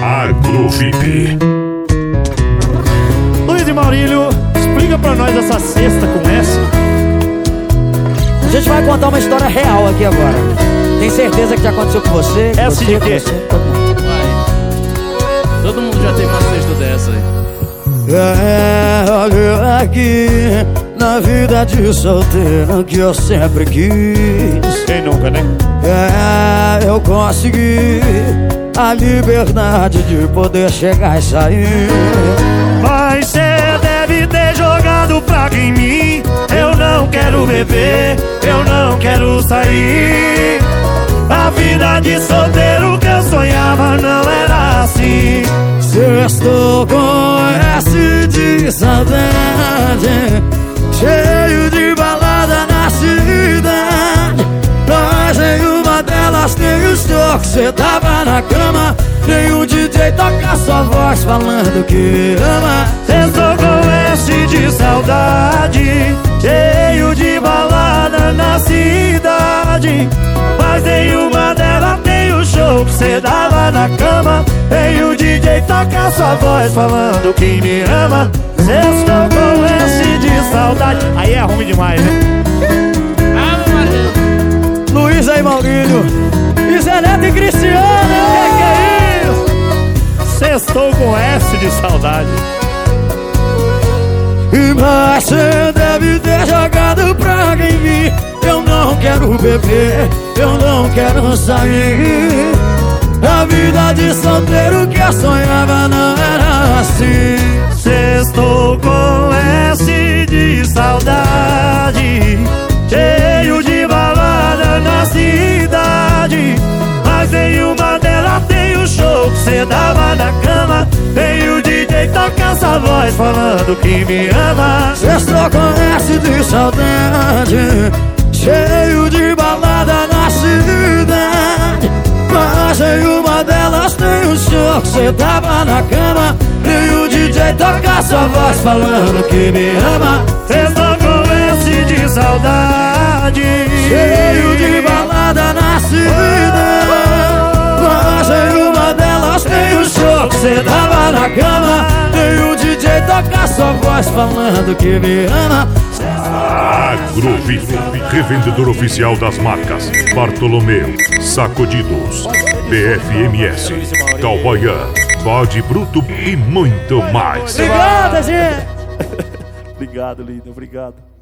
Agrovip. Luiz e Maurílio, explica pra nós essa cesta com S. A gente vai contar uma história real aqui agora. Tem certeza que já aconteceu com você? S de quê? Todo mundo. Vai. Todo mundo já teve uma cesta dessa aí. Olha aqui, na vida de solteiro que eu sempre quis. Quem nunca, né? Eu consegui a liberdade de poder chegar e sair. Mas cê deve ter jogado praga em mim. Eu não quero beber, eu não quero sair. A vida de solteiro que eu sonhava não era assim. Estou com S de saudade, cheio de balada na cidade. Mas nenhuma delas tem o show que cê tava na cama. Nenhum DJ toca sua voz falando que me ama. Estou com S de saudade, cheio de balada na cidade. Mas nenhuma delas tem o show que cê dava na cama. Tem o DJ toca sua voz falando que me ama. Estou com S de saudade. Aí é ruim demais, né? Luiz e Maurílio, e Zé Neto e Cristiano. Que é isso? Sextou com S de saudade. Mas cê deve ter jogado praga em mim. Eu não quero beber, eu não quero sair. A vida de solteiro que eu sonhava não era assim. Sextou com S de saudade, cheio de balada na cidade. Mas nenhuma delas tem o show que cê dava na cama. Tem o DJ toca essa voz falando que me ama. Estou com S de saudade, cheio de balada na cidade. Mas nenhuma delas tem o show que cê tava na cama. E o DJ toca sua voz falando que me ama. Estou com S de saudade, Cheio de balada na cidade. Mas nenhuma delas tem o show que cê tava na cama. E o DJ toca sua voz falando que me ama. Agrovip, revendedor oficial das marcas Bartolomeu, Sacudidos, BFMS, Calboian, Bode Bruto e muito mais. Obrigado, gente. Obrigado, lindo, obrigado.